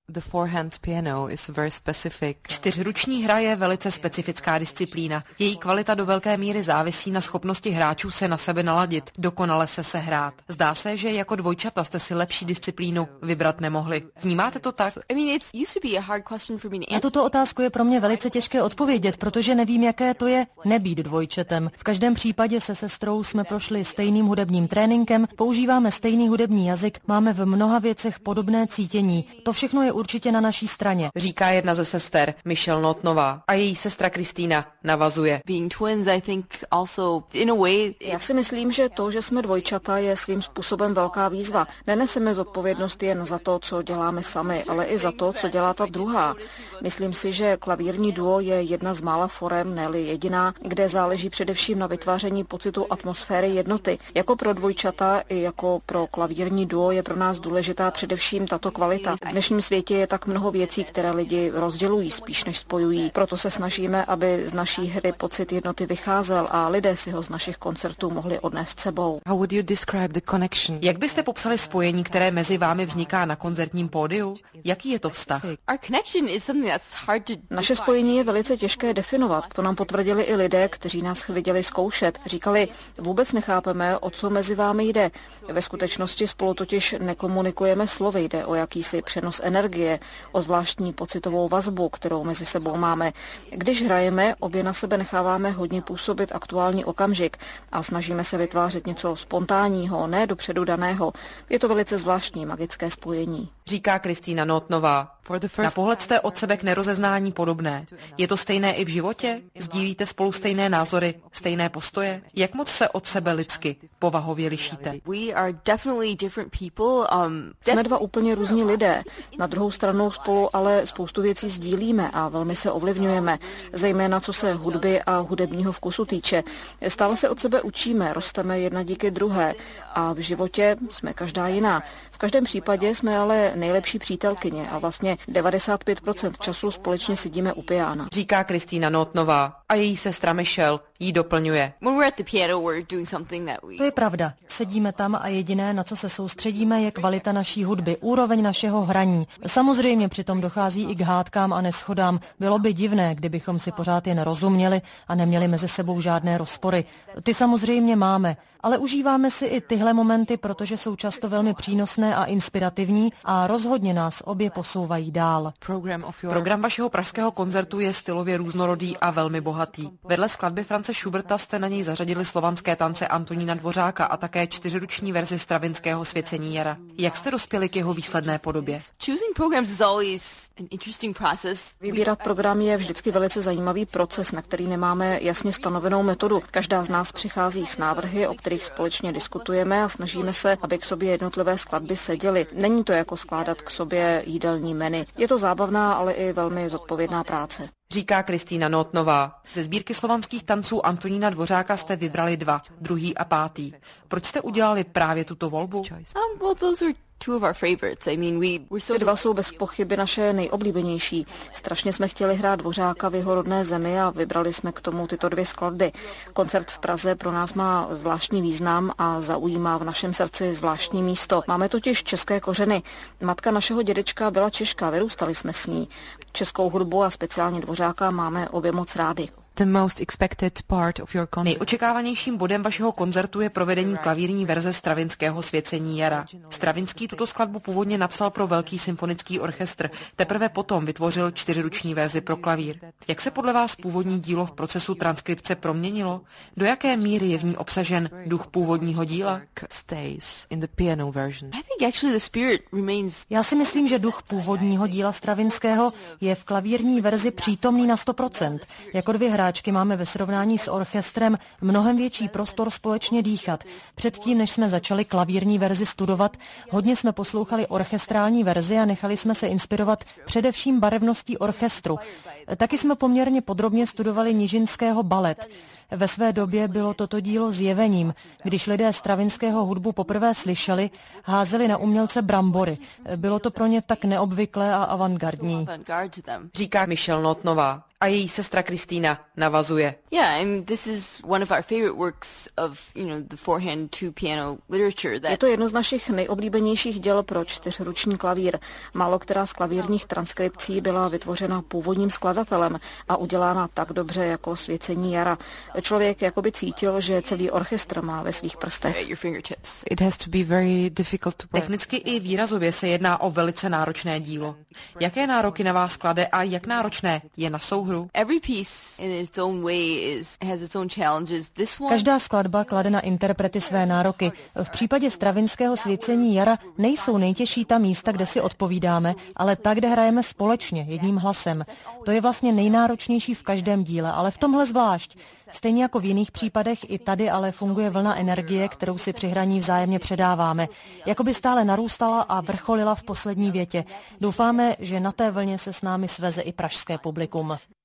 The four-hand piano is very specific. Čtyřruční hra je velice specifická disciplína. Její kvalita do velké míry závisí na schopnosti hráčů se na sebe naladit, dokonale se sehrát. Zdá se, že jako dvojčata jste si lepší disciplínu vybrat nemohli. Vnímáte to tak? Na tuto otázku je pro mě velice těžké odpovědět, protože nevím, jaké to je nebýt dvojčetem. V každém případě se sestrou jsme prošli stejným hudebním tréninkem, používáme stejný hudební jazyk, máme v mnoha věcech podobné cítění. To všechno je určitě na naší straně, říká jedna ze sester, Michelle Notnová, a její sestra Kristýna navazuje. Já si myslím, že to, že jsme dvojčata, je svým způsobem velká výzva. Neneseme zodpovědnost jen za to, co děláme sami, ale i za to, co dělá ta druhá. Myslím si, že klavírní duo je jedna z mála forem, ne-li jediná, kde záleží především na vytváření pocitu atmosféry jednoty. Jako pro dvojčata i jako pro klavírní duo je pro nás důležitá především tato kvalita. V dnešním světě je tak mnoho věcí, které lidi rozdělují spíš než spojují. Proto se snažíme, aby z naší hry pocit jednoty vycházel a lidé si ho z našich koncertů mohli odnést sebou. How would you describe the connection? Jak byste popsali spojení, které mezi vámi vzniká na koncertním pódiu? Jaký je to vztah? Naše spojení je velice těžké definovat. To nám potvrdili i lidé, kteří nás viděli zkoušet. Říkali, vůbec nechápeme, o co mezi vámi jde. Ve skutečnosti spolu totiž nekomunikujeme slovy, jde o jakýsi přenos energie, o zvláštní pocitovou vazbu, kterou mezi sebou máme. Když hrajeme, obě na sebe necháváme hodně působit aktuální okamžik a snažíme se vytvářet něco spontánního, ne dopředu daného. Je to velice zvláštní magické spojení, říká Kristýna Notnová. Na pohled jste od sebe k nerozeznání podobné. Je to stejné i v životě? Sdílíte spolu stejné názory, stejné postoje? Jak moc se od sebe lidsky, povahově lišíte? Jsme dva úplně různí lidé. Na druhou stranu spolu ale spoustu věcí sdílíme a velmi se ovlivňujeme, zejména co se hudby a hudebního vkusu týče. Stále se od sebe učíme, rosteme jedna díky druhé a v životě jsme každá jiná. V každém případě jsme ale nejlepší přítelkyně a vlastně 95% času společně sedíme u piana, říká Kristýna Notnová a její sestra Michelle jí doplňuje. To je pravda. Sedíme tam a jediné, na co se soustředíme, je kvalita naší hudby, úroveň našeho hraní. Samozřejmě přitom dochází i k hádkám a neshodám. Bylo by divné, kdybychom si pořád jen rozuměli a neměli mezi sebou žádné rozpory. Ty samozřejmě máme, ale užíváme si i tyhle momenty, protože jsou často velmi přínosné a inspirativní a rozhodně nás obě posouvají dál. Program vašeho pražského koncertu je stylově různorodý a velmi bohatý. Vedle skladby Franze Schuberta jste na něj zařadili slovanské tance Antonína Dvořáka a také čtyřruční verzi Stravinského Svěcení jara. Jak jste dospěli k jeho výsledné podobě? Vybírat program je vždycky velice zajímavý proces, na který nemáme jasně stanovenou metodu. Každá z nás přichází s návrhy, o kterých společně diskutujeme a snažíme se, aby k sobě jednotlivé skladby seděly. Není to jako skládat k sobě jídelní menu. Je to zábavná, ale i velmi zodpovědná práce, říká Kristýna Notnová. Ze sbírky slovanských tanců Antonína Dvořáka jste vybrali 2, 2. a 5. Proč jste udělali právě tuto volbu? Ty 2 jsou bez pochyby naše nejoblíbenější. Strašně jsme chtěli hrát Dvořáka v jeho rodné zemi a vybrali jsme k tomu tyto 2 skladby. Koncert v Praze pro nás má zvláštní význam a zaujímá v našem srdci zvláštní místo. Máme totiž české kořeny. Matka našeho dědečka byla Češka, vyrůstali jsme s ní. Českou hudbu a speciálně Dvořáka máme obě moc rády. Nejočekávanějším bodem vašeho koncertu je provedení klavírní verze Stravinského Svěcení jara. Stravinský tuto skladbu původně napsal pro velký symfonický orchestr, teprve potom vytvořil čtyřruční verzi pro klavír. Jak se podle vás původní dílo v procesu transkripce proměnilo? Do jaké míry je v ní obsažen duch původního díla? Já si myslím, že duch původního díla Stravinského je v klavírní verzi přítomný na 100%. Jako 2 hráčky máme ve srovnání s orchestrem mnohem větší prostor společně dýchat. Předtím, než jsme začali klavírní verzi studovat, hodně jsme poslouchali orchestrální verzi a nechali jsme se inspirovat především barevností orchestru. Taky jsme poměrně podrobně studovali Nižinského balet. Ve své době bylo toto dílo zjevením. Když lidé Stravinského hudbu poprvé slyšeli, házeli na umělce brambory. Bylo to pro ně tak neobvyklé a avantgardní. Říká Michelle Notnová. A její sestra Kristýna navazuje. Je to jedno z našich nejoblíbenějších děl pro čtyřruční klavír. Málo která z klavírních transkripcí byla vytvořena původním skladatelem a udělána tak dobře jako Svěcení jara. Člověk jakoby cítil, že celý orchestr má ve svých prstech. Technicky i výrazově se jedná o velice náročné dílo. Jaké nároky na vás klade a jak náročné je na souhru? Každá skladba klade na interprety své nároky. V případě Stravinského Svěcení jara nejsou nejtěžší ta místa, kde si odpovídáme, ale ta, kde hrajeme společně, jedním hlasem. To je vlastně nejnáročnější v každém díle, ale v tomhle zvlášť. Stejně jako v jiných případech, i tady ale funguje vlna energie, kterou si při hraní vzájemně předáváme. Jakoby stále narůstala a vrcholila v poslední větě. Doufáme, že na té vlně se s námi sveze i pražské publikum.